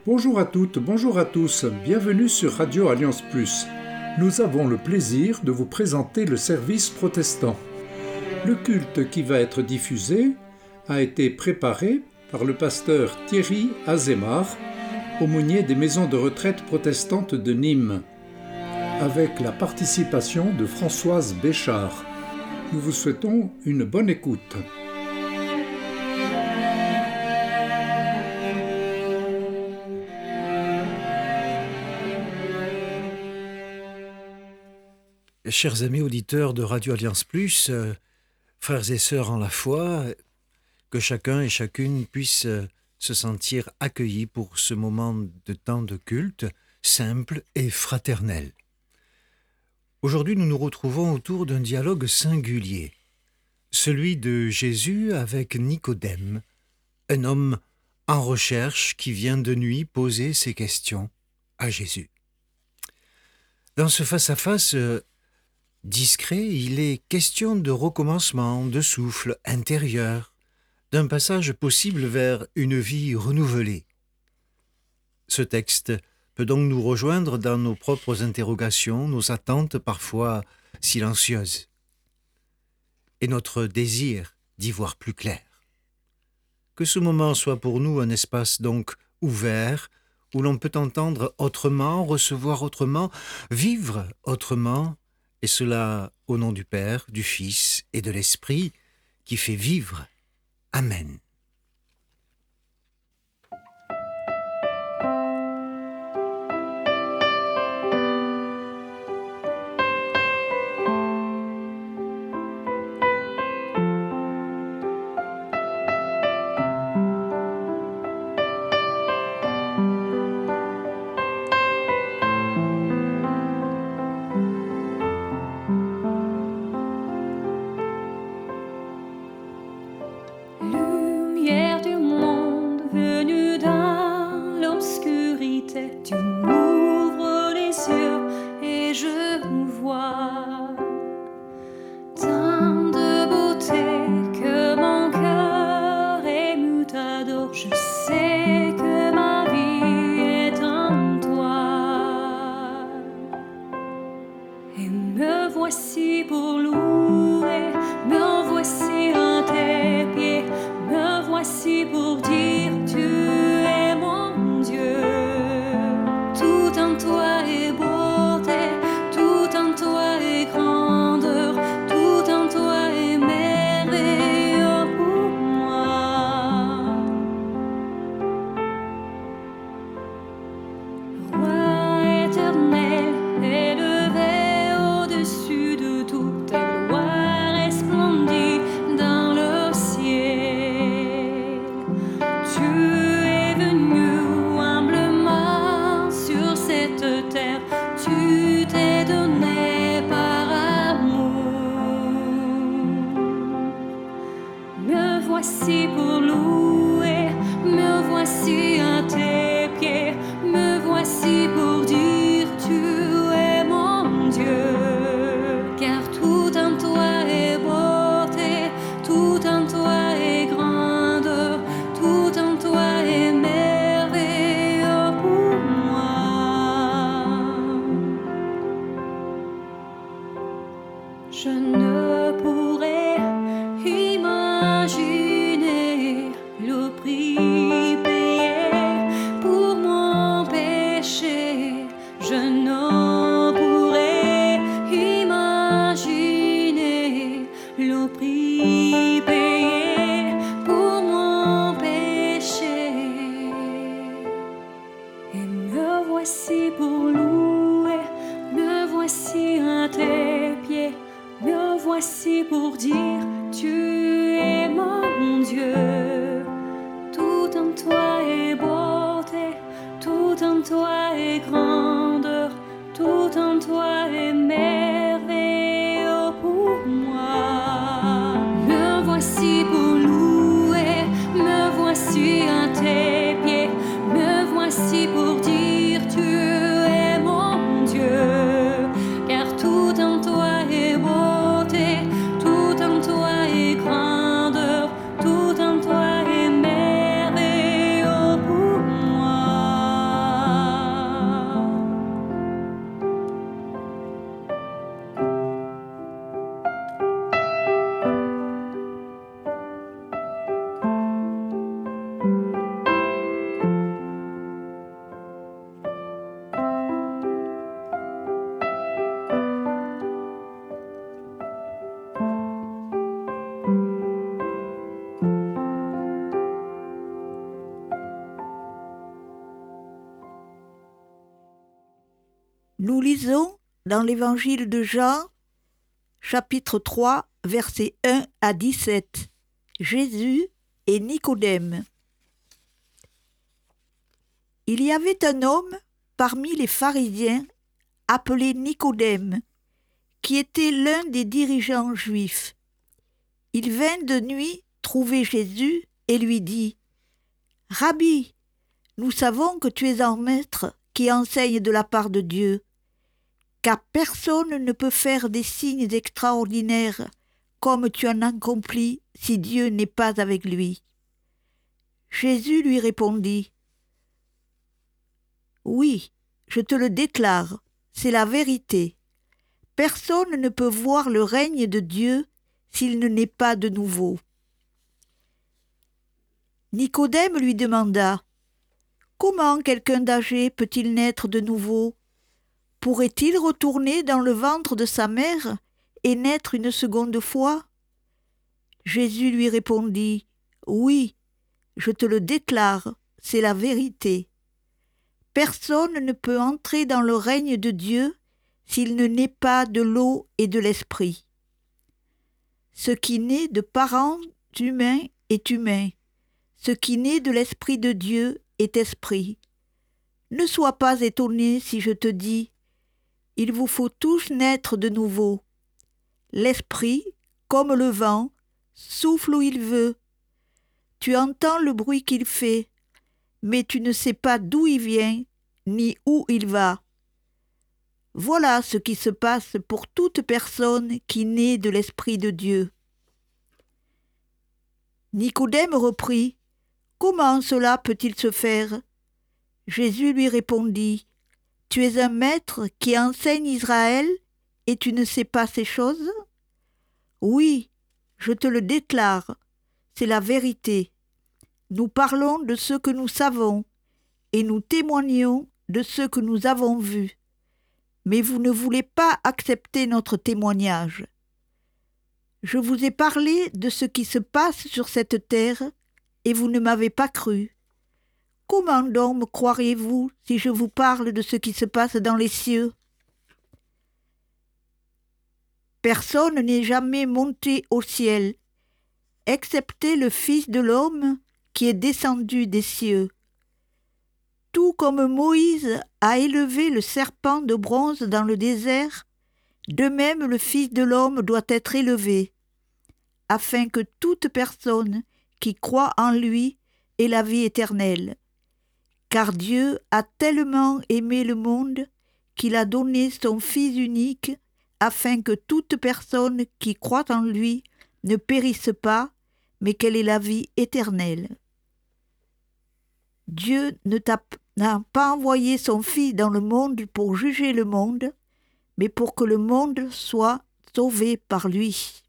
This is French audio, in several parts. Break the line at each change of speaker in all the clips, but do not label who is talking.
Bonjour à toutes, bonjour à tous, bienvenue sur Radio Alliance Plus. Nous avons le plaisir de vous présenter le service protestant. Le culte qui va être diffusé a été préparé par le pasteur Thierry Azémar, aumônier des maisons de retraite protestantes de Nîmes, avec la participation de Françoise Béchard. Nous vous souhaitons une bonne écoute.
Chers amis auditeurs de Radio Alliance Plus, frères et sœurs en la foi, que chacun et chacune puisse se sentir accueillis pour ce moment de temps de culte simple et fraternel. Aujourd'hui, nous nous retrouvons autour d'un dialogue singulier, celui de Jésus avec Nicodème, un homme en recherche qui vient de nuit poser ses questions à Jésus. Dans ce face-à-face discret, il est question de recommencement, de souffle intérieur, d'un passage possible vers une vie renouvelée. Ce texte peut donc nous rejoindre dans nos propres interrogations, nos attentes parfois silencieuses, et notre désir d'y voir plus clair. Que ce moment soit pour nous un espace donc ouvert, où l'on peut entendre autrement, recevoir autrement, vivre autrement, et cela au nom du Père, du Fils et de l'Esprit qui fait vivre. Amen.
Lumière du monde venue dans l'obscurité, tu m'ouvres les yeux et je vois tant de beauté que mon cœur ému t'adore. Je sais que ma vie est en toi et me voici pour louer, me voici à tes pieds. Me voici pour dire tu es mon Dieu. Tout en toi est beauté, tout en toi est grandeur, tout en toi est merveilleux pour moi. Roi éternel, élevé au-dessus de tout, ta gloire resplendit dans le ciel. Tu es venu humblement sur cette terre, tu t'es donné par amour. Me voici pour louer, me voici à tes pieds, me voici pour dire tu es mon Dieu. Car tout en toi est beauté, tout en toi est grandeur, tout en toi est merveilleux pour moi. Je ne pourrais imaginer le prix payé pour mon péché. Je ne pourrais imaginer le prix payé pour mon péché. Et me voici pour louer, me voici à tes pieds, me voici pour dire tu es mon Dieu. Tout en toi est beauté, tout en toi est grandeur, tout en toi est merveilleux pour moi. Me voici pour louer, me voici à tes pieds, me voici pour dire tu es mon Dieu. Car tout en toi est beauté, tout en toi
Nous lisons dans l'évangile de Jean, chapitre 3, versets 1 à 17. Jésus et Nicodème. Il y avait un homme parmi les pharisiens appelé Nicodème, qui était l'un des dirigeants juifs. Il vint de nuit trouver Jésus et lui dit : « Rabbi, nous savons que tu es un maître qui enseigne de la part de Dieu, car personne ne peut faire des signes extraordinaires comme tu en accomplis si Dieu n'est pas avec lui. » Jésus lui répondit : « Oui, je te le déclare, c'est la vérité. Personne ne peut voir le règne de Dieu s'il ne naît pas de nouveau. » Nicodème lui demanda : « Comment quelqu'un d'âgé peut-il naître de nouveau ? Pourrait-il retourner dans le ventre de sa mère et naître une seconde fois ? » Jésus lui répondit : « Oui, je te le déclare, c'est la vérité. Personne ne peut entrer dans le règne de Dieu s'il ne naît pas de l'eau et de l'esprit. Ce qui naît de parents humains est humain. Ce qui naît de l'Esprit de Dieu est esprit. Ne sois pas étonné si je te dis : il vous faut tous naître de nouveau. L'Esprit, comme le vent, souffle où il veut. Tu entends le bruit qu'il fait, mais tu ne sais pas d'où il vient, ni où il va. Voilà ce qui se passe pour toute personne qui naît de l'Esprit de Dieu. » Nicodème reprit : « Comment cela peut-il se faire ? » Jésus lui répondit : « Tu es un maître qui enseigne Israël et tu ne sais pas ces choses ? Oui, je te le déclare, c'est la vérité. Nous parlons de ce que nous savons et nous témoignons de ce que nous avons vu. Mais vous ne voulez pas accepter notre témoignage. Je vous ai parlé de ce qui se passe sur cette terre et vous ne m'avez pas cru. Comment donc me croiriez-vous si je vous parle de ce qui se passe dans les cieux ? Personne n'est jamais monté au ciel, excepté le Fils de l'homme qui est descendu des cieux. Tout comme Moïse a élevé le serpent de bronze dans le désert, de même le Fils de l'homme doit être élevé, afin que toute personne qui croit en lui ait la vie éternelle. Car Dieu a tellement aimé le monde qu'il a donné son Fils unique, afin que toute personne qui croit en lui ne périsse pas, mais qu'elle ait la vie éternelle. Dieu n'a pas envoyé son Fils dans le monde pour juger le monde, mais pour que le monde soit sauvé par lui.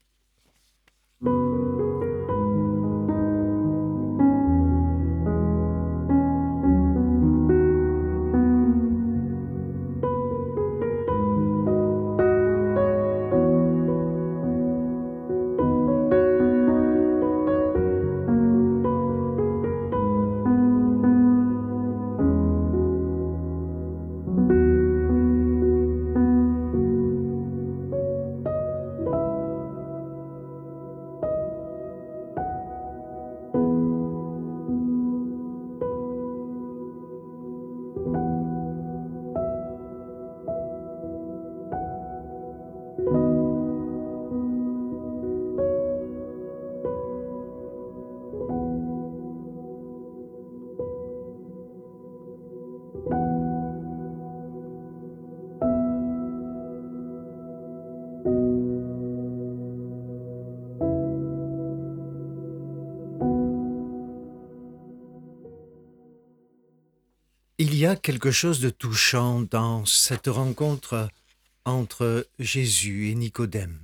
Il y a quelque chose de touchant dans cette rencontre entre Jésus et Nicodème.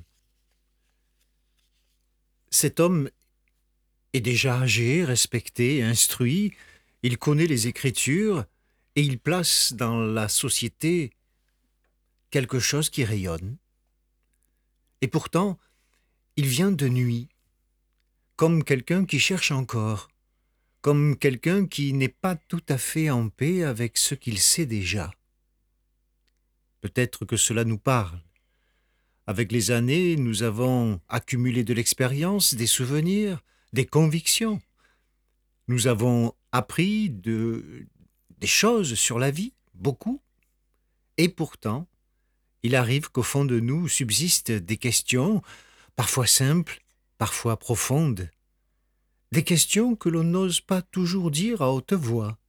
Cet homme est déjà âgé, respecté, instruit, il connaît les Écritures et il place dans la société quelque chose qui rayonne. Et pourtant, il vient de nuit, comme quelqu'un qui cherche encore, comme quelqu'un qui n'est pas tout à fait en paix avec ce qu'il sait déjà. Peut-être que cela nous parle. Avec les années, nous avons accumulé de l'expérience, des souvenirs, des convictions. Nous avons appris des choses sur la vie, beaucoup. Et pourtant, il arrive qu'au fond de nous subsistent des questions, parfois simples, parfois profondes. Des questions que l'on n'ose pas toujours dire à haute voix.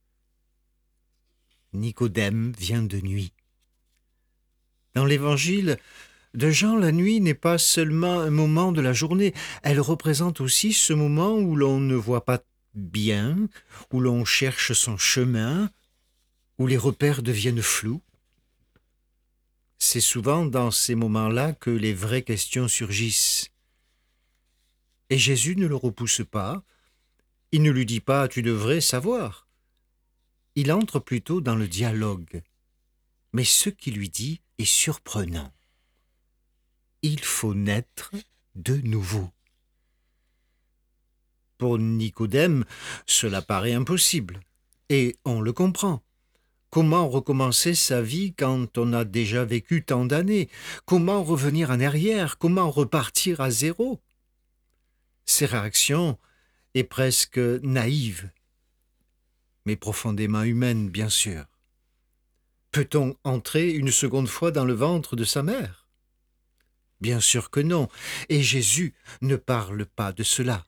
Nicodème vient de nuit. Dans l'Évangile de Jean, la nuit n'est pas seulement un moment de la journée, elle représente aussi ce moment où l'on ne voit pas bien, où l'on cherche son chemin, où les repères deviennent flous. C'est souvent dans ces moments-là que les vraies questions surgissent. Et Jésus ne le repousse pas, il ne lui dit pas « tu devrais savoir ». Il entre plutôt dans le dialogue. Mais ce qu'il lui dit est surprenant. Il faut naître de nouveau. Pour Nicodème, cela paraît impossible. Et on le comprend. Comment recommencer sa vie quand on a déjà vécu tant d'années? Comment revenir en arrière? Comment repartir à zéro? Ces réactions est presque naïve, mais profondément humaine, bien sûr. Peut-on entrer une seconde fois dans le ventre de sa mère? Bien sûr que non, et Jésus ne parle pas de cela.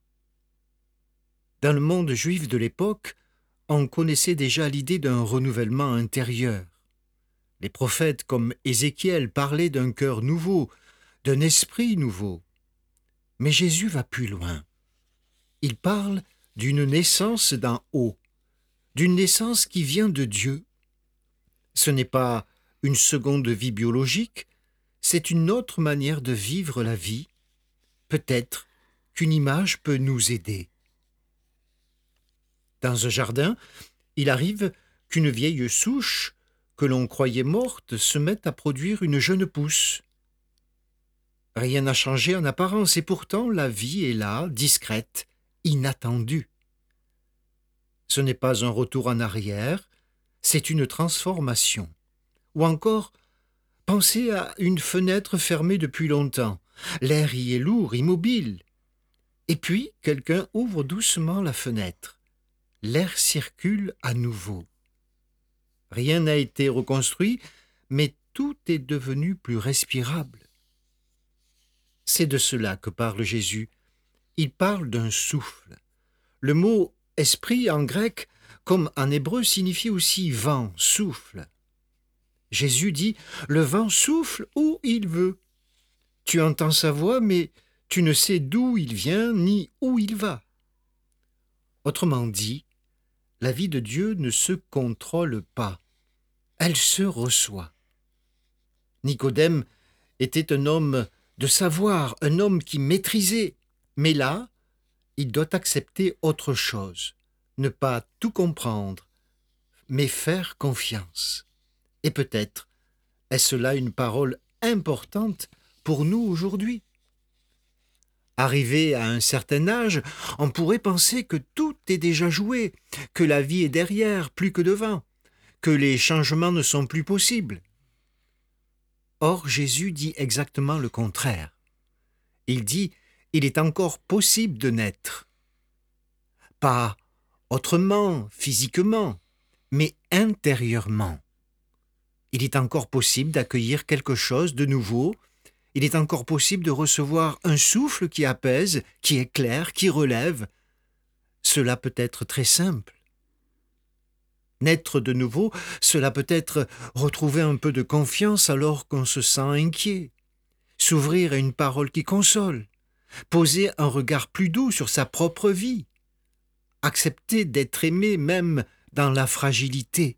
Dans le monde juif de l'époque, on connaissait déjà l'idée d'un renouvellement intérieur. Les prophètes comme Ézéchiel parlaient d'un cœur nouveau, d'un esprit nouveau. Mais Jésus va plus loin. Il parle d'une naissance d'en haut, d'une naissance qui vient de Dieu. Ce n'est pas une seconde vie biologique, c'est une autre manière de vivre la vie. Peut-être qu'une image peut nous aider. Dans un jardin, il arrive qu'une vieille souche que l'on croyait morte se mette à produire une jeune pousse. Rien n'a changé en apparence et pourtant la vie est là, discrète, inattendue. Ce n'est pas un retour en arrière, c'est une transformation. Ou encore, pensez à une fenêtre fermée depuis longtemps. L'air y est lourd, immobile. Et puis, quelqu'un ouvre doucement la fenêtre. L'air circule à nouveau. Rien n'a été reconstruit, mais tout est devenu plus respirable. C'est de cela que parle Jésus. Il parle d'un souffle. Le mot « esprit » en grec, comme en hébreu, signifie aussi « vent », « souffle ». Jésus dit « le vent souffle où il veut ». Tu entends sa voix, mais tu ne sais d'où il vient ni où il va. Autrement dit, la vie de Dieu ne se contrôle pas, elle se reçoit. Nicodème était un homme de savoir, un homme qui maîtrisait, mais là, il doit accepter autre chose, ne pas tout comprendre, mais faire confiance. Et peut-être est-ce là une parole importante pour nous aujourd'hui. Arrivé à un certain âge, on pourrait penser que tout est déjà joué, que la vie est derrière, plus que devant, que les changements ne sont plus possibles. Or, Jésus dit exactement le contraire. Il dit « il est encore possible de naître ». Pas autrement, physiquement, mais intérieurement. Il est encore possible d'accueillir quelque chose de nouveau. Il est encore possible de recevoir un souffle qui apaise, qui éclaire, qui relève. Cela peut être très simple. Naître de nouveau, cela peut être retrouver un peu de confiance alors qu'on se sent inquiet, s'ouvrir à une parole qui console, poser un regard plus doux sur sa propre vie, accepter d'être aimé même dans la fragilité.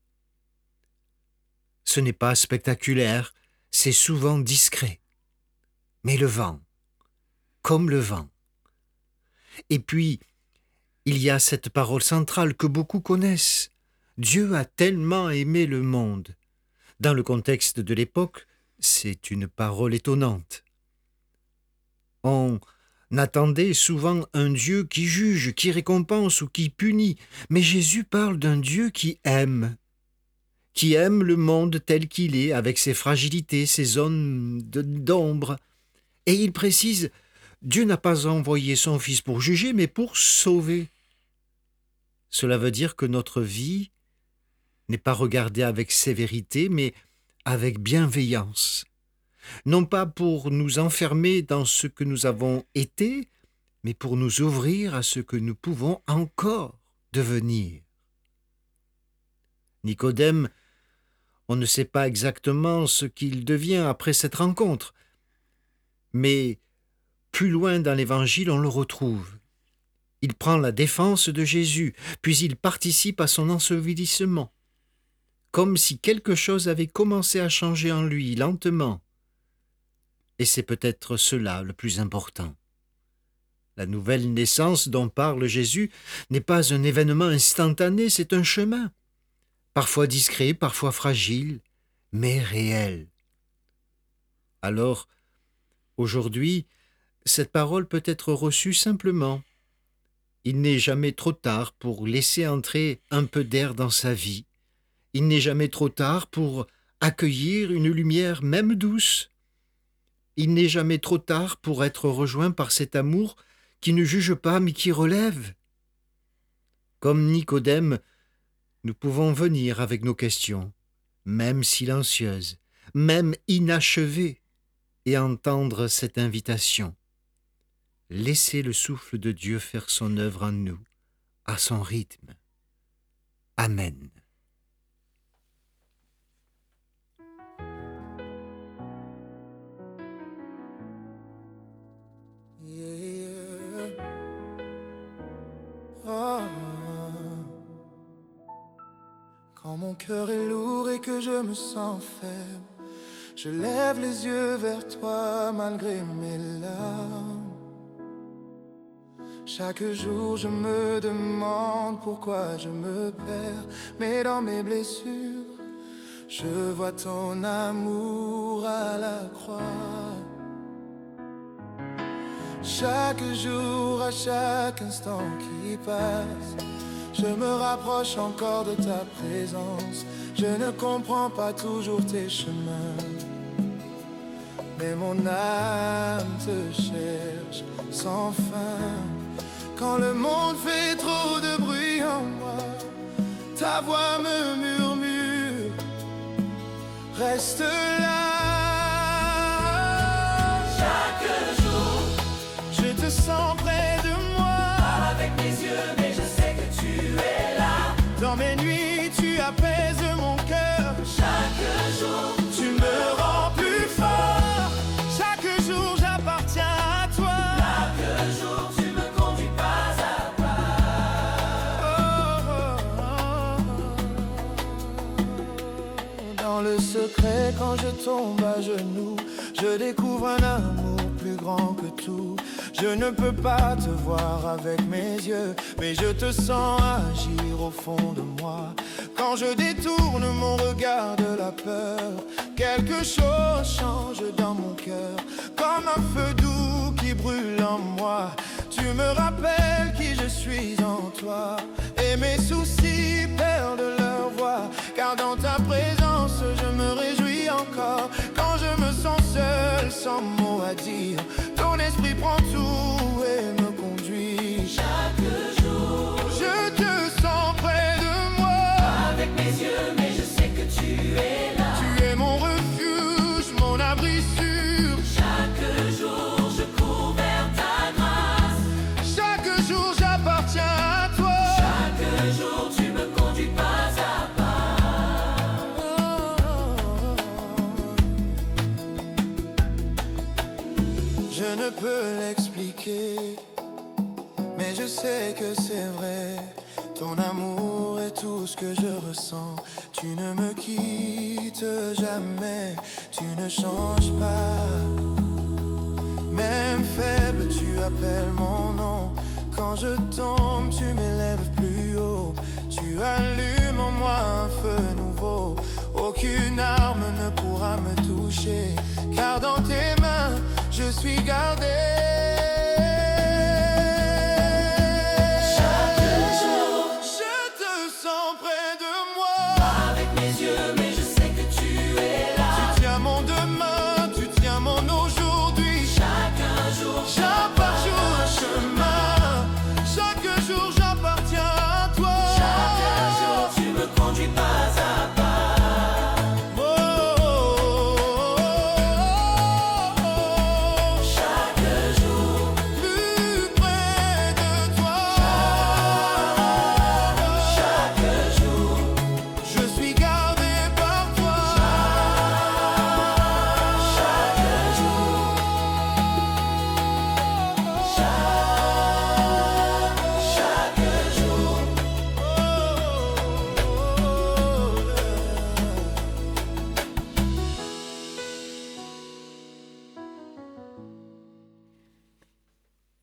Ce n'est pas spectaculaire, c'est souvent discret. Mais le vent, comme le vent. Et puis, il y a cette parole centrale que beaucoup connaissent. Dieu a tellement aimé le monde. Dans le contexte de l'époque, c'est une parole étonnante. On attendait souvent un Dieu qui juge, qui récompense ou qui punit, mais Jésus parle d'un Dieu qui aime. qui aime le monde tel qu'il est, avec ses fragilités, ses zones d'ombre. Et il précise, Dieu n'a pas envoyé son Fils pour juger, mais pour sauver. Cela veut dire que notre vie n'est pas regardée avec sévérité, mais avec bienveillance. Non pas pour nous enfermer dans ce que nous avons été, mais pour nous ouvrir à ce que nous pouvons encore devenir. Nicodème, on ne sait pas exactement ce qu'il devient après cette rencontre, mais plus loin dans l'Évangile, on le retrouve. Il prend la défense de Jésus, puis il participe à son ensevelissement, comme si quelque chose avait commencé à changer en lui, lentement. Et c'est peut-être cela le plus important. La nouvelle naissance dont parle Jésus n'est pas un événement instantané, c'est un chemin, parfois discret, parfois fragile, mais réel. Alors, aujourd'hui, cette parole peut être reçue simplement. Il n'est jamais trop tard pour laisser entrer un peu d'air dans sa vie. Il n'est jamais trop tard pour accueillir une lumière même douce. Il n'est jamais trop tard pour être rejoint par cet amour qui ne juge pas mais qui relève. Comme Nicodème, nous pouvons venir avec nos questions, même silencieuses, même inachevées, et entendre cette invitation. Laissez le souffle de Dieu faire son œuvre en nous, à son rythme. Amen.
Quand mon cœur est lourd et que je me sens faible, je lève les yeux vers toi malgré mes larmes. Chaque jour je me demande pourquoi je me perds, mais dans mes blessures, je vois ton amour à la croix. Chaque jour, à chaque instant qui passe, je me rapproche encore de ta présence. Je ne comprends pas toujours tes chemins, mais mon âme te cherche sans fin. Quand le monde fait trop de bruit en moi, ta voix me murmure, reste là.
Chaque jour,
je te sens près de moi.
pas avec mes yeux, mais je sais que tu es là.
Dans mes nuits, tu apaises mon cœur.
Chaque jour,
Tu me rends plus fort. Chaque jour, j'appartiens à toi.
chaque jour, tu me conduis pas à pas.
Dans le secret, quand je tombe à genoux, je découvre un amour plus grand que tout. Je ne peux pas te voir avec mes yeux, mais je te sens agir au fond de moi. Quand je détourne mon regard de la peur, quelque chose change dans mon cœur, comme un feu doux qui brûle en moi. Tu me rappelles qui je suis en toi, et mes soucis perdent leur voix, car dans ta présence je me réjouis encore. Quand je me sens seul, sans mot à dire, ton esprit prend tout et me conduit.
Chaque jour,
Je te sens près de moi.
pas avec mes yeux, mais je sais que tu es là.
Tu es mon refuge, mon abri sûr.
Chaque jour, je cours vers ta grâce.
Chaque jour, j'appartiens à toi.
Chaque jour, tu me conduis pas à pas.
Je ne peux l'expliquer, mais je sais que c'est vrai. Ton amour est tout ce que je ressens. Tu ne me quittes jamais, tu ne changes pas. Même faible, tu appelles mon nom. Quand je tombe, tu m'élèves plus haut. Tu allumes en moi un feu nouveau. Aucune arme ne pourra me toucher, car dans tes mains, je suis gardé.
Chaque jour,
Je te sens près de moi.
pas avec mes yeux,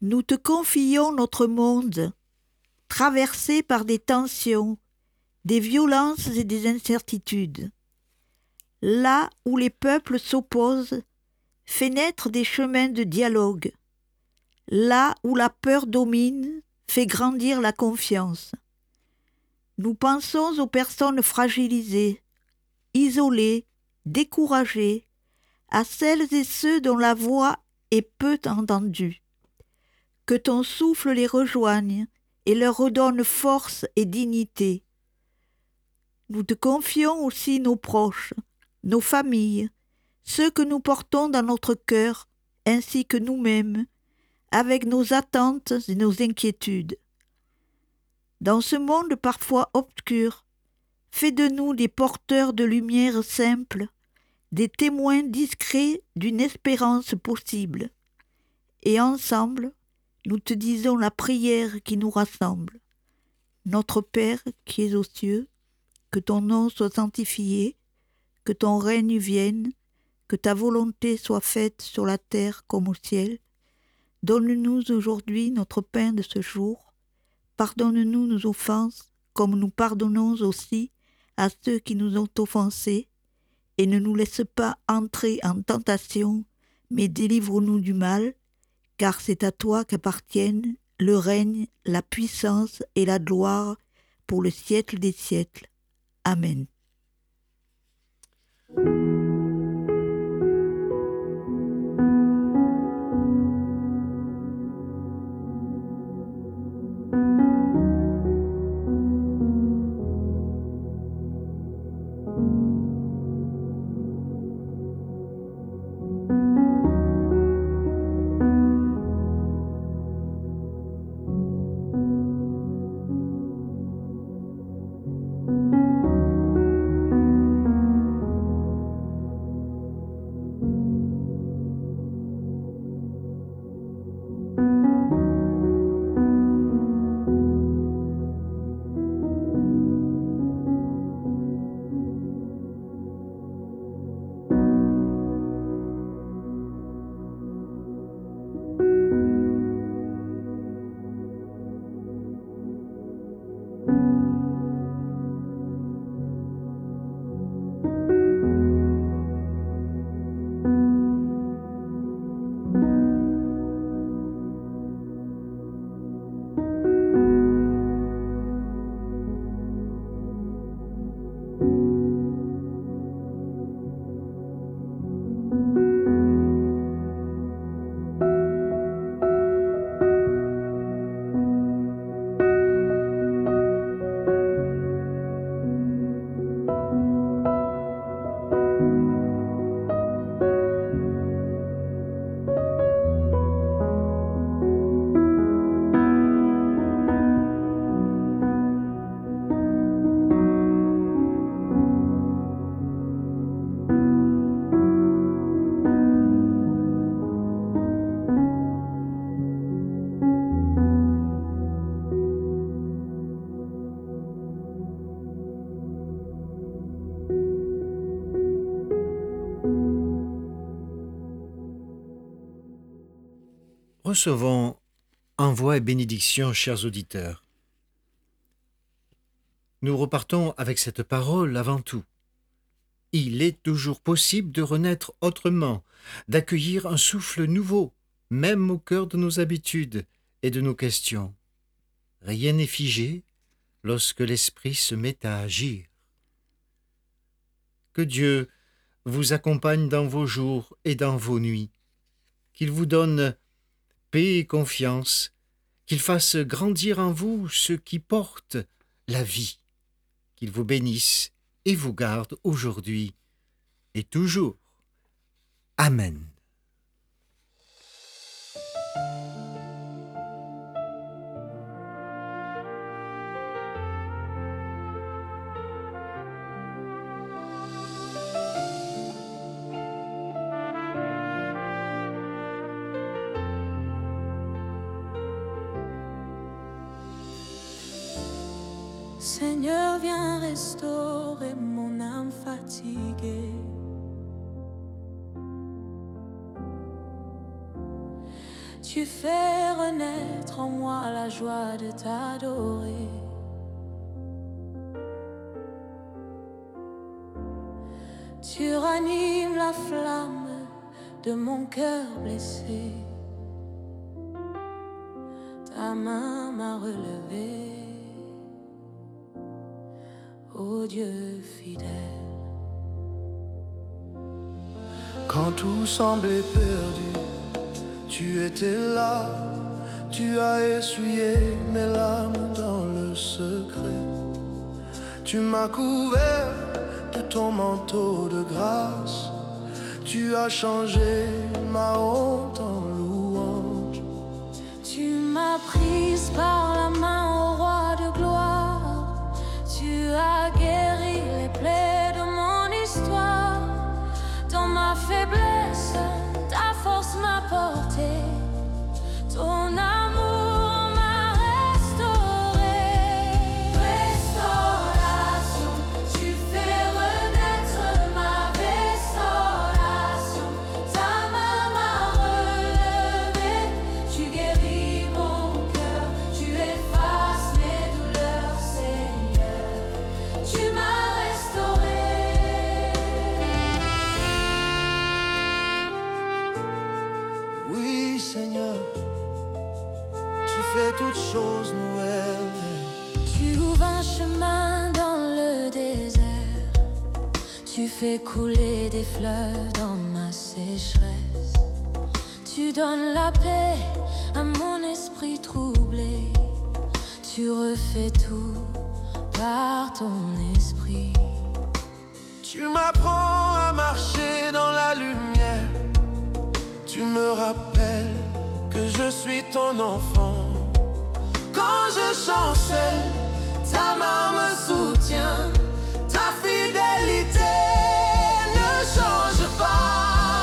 Nous te confions notre monde, traversé par des tensions, des violences et des incertitudes. Là où les peuples s'opposent, fais naître des chemins de dialogue. Là où la peur domine, fais grandir la confiance. Nous pensons aux personnes fragilisées, isolées, découragées, à celles et ceux dont la voix est peu entendue. Que ton souffle les rejoigne et leur redonne force et dignité. Nous te confions aussi nos proches, nos familles, ceux que nous portons dans notre cœur, ainsi que nous-mêmes, avec nos attentes et nos inquiétudes. Dans ce monde parfois obscur, fais de nous des porteurs de lumière simple, des témoins discrets d'une espérance possible. Et ensemble, nous te disons la prière qui nous rassemble. Notre Père qui es aux cieux, que ton nom soit sanctifié, que ton règne vienne, que ta volonté soit faite sur la terre comme au ciel. Donne-nous aujourd'hui notre pain de ce jour. Pardonne-nous nos offenses, comme nous pardonnons aussi à ceux qui nous ont offensés. Et ne nous laisse pas entrer en tentation, mais délivre-nous du mal, car c'est à toi qu'appartiennent le règne, la puissance et la gloire pour le siècle des siècles. Amen.
Recevons envoi et bénédiction, chers auditeurs. Nous repartons avec cette parole avant tout. Il est toujours possible de renaître autrement, d'accueillir un souffle nouveau, même au cœur de nos habitudes et de nos questions. Rien n'est figé lorsque l'esprit se met à agir. Que Dieu vous accompagne dans vos jours et dans vos nuits, qu'il vous donne paix et confiance, qu'il fasse grandir en vous ce qui porte la vie, qu'il vous bénisse et vous garde aujourd'hui et toujours. Amen.
Seigneur, viens restaurer mon âme fatiguée. Tu fais renaître en moi la joie de t'adorer. Tu ranimes la flamme de mon cœur blessé. Ta main m'a relevé, ô Dieu fidèle.
Quand tout semblait perdu, tu étais là. Tu as essuyé mes larmes dans le secret. Tu m'as couvert de ton manteau de grâce. Tu as changé ma honte en louange.
Tu m'as prise par la main au roi de gloire. Tu as guéri les plaies de mon histoire. Dans ma faiblesse, ta force m'a porté. Ton amour m'a restauré. Restauration, tu fais renaître ma restauration. Ta main m'a relevé. Tu guéris mon cœur, tu effaces mes douleurs, Seigneur. Tu m'as restauré.
Oui, Seigneur, tu fais toutes choses nouvelles.
Tu ouvres un chemin dans le désert. Tu fais couler des fleuves dans ma sécheresse. Tu donnes la paix à mon esprit troublé. Tu refais tout par ton esprit.
Tu m'apprends à marcher dans la lumière. Tu me rappelles que je suis ton enfant. Quand je chancelle, ta main me soutient. Ta fidélité ne change pas.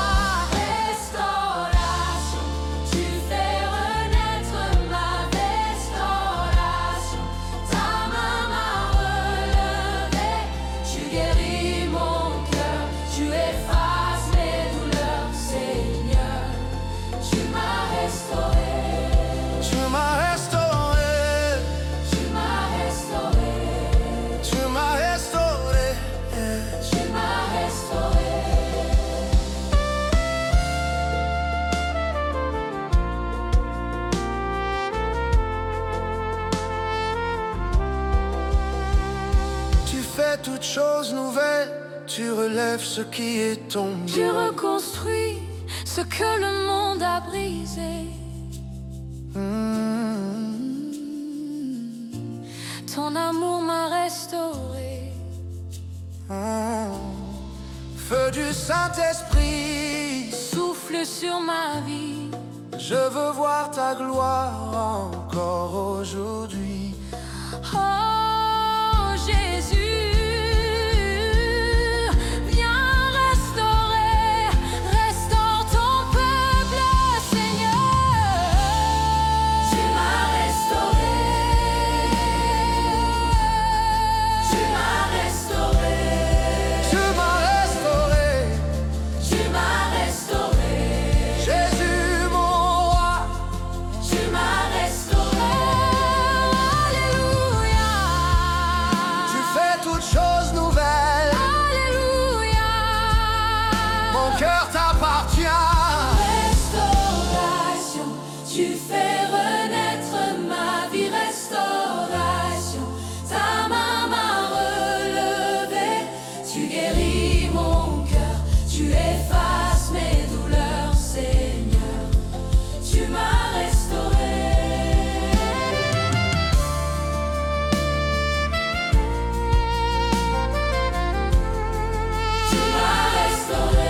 Restauration, tu fais renaître ma restauration. Ta main m'a relevé. Tu guéris mon cœur, tu effaces mes douleurs, Seigneur. Tu m'as restauré.
Tu m'as restauré.
Tu m'as restauré.
Tu m'as restauré.
Tu m'as restauré.
Tu fais toutes choses nouvelles. Tu relèves ce qui est tombé.
Tu reconstruis ce que le monde a brisé. Ton amour m'a restauré.
Feu du Saint-Esprit,
Souffle sur ma vie.
je veux voir ta gloire encore aujourd'hui.
Oh Jésus, viens restaurer. Restaure ton peuple, Seigneur. Tu m'as restauré. Tu m'as restauré.
Tu m'as restauré,
Tu m'as restauré.
Jésus mon roi.
Tu m'as restauré. Alléluia.
Tu fais toutes choses nouvelles.
Alléluia.
Mon cœur t'appartient.
Restauration, tu fais renaître ma vie. Restauration, ta main m'a relevé. Tu guéris mon cœur, tu effaces mes douleurs, Seigneur. Tu m'as restauré. Tu m'as restauré.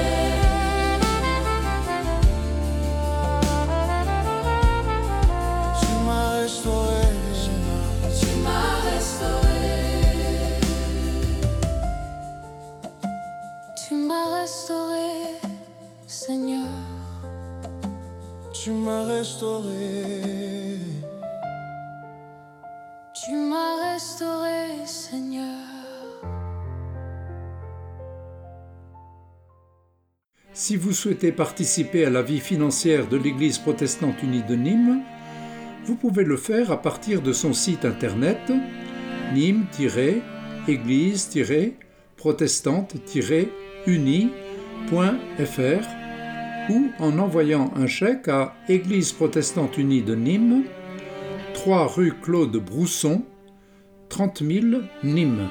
Tu m'as restauré.
Tu m'as restauré. Tu m'as restauré, Seigneur.
Tu m'as restauré.
Tu m'as restauré, Seigneur.
Si vous souhaitez participer à la vie financière de l'Église protestante unie de Nîmes, vous pouvez le faire à partir de son site internet nîmes-église-protestante-unie.fr ou en envoyant un chèque à Église protestante unie de Nîmes, 3 rue Claude Brousson, 30 000 Nîmes.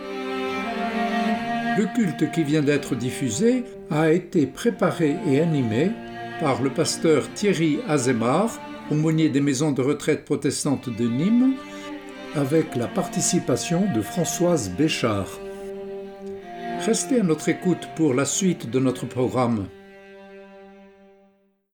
Le culte qui vient d'être diffusé a été préparé et animé par le pasteur Thierry Azémar, aumônier des maisons de retraite protestantes de Nîmes, avec la participation de Françoise Béchard. Restez à notre écoute pour la suite de notre programme.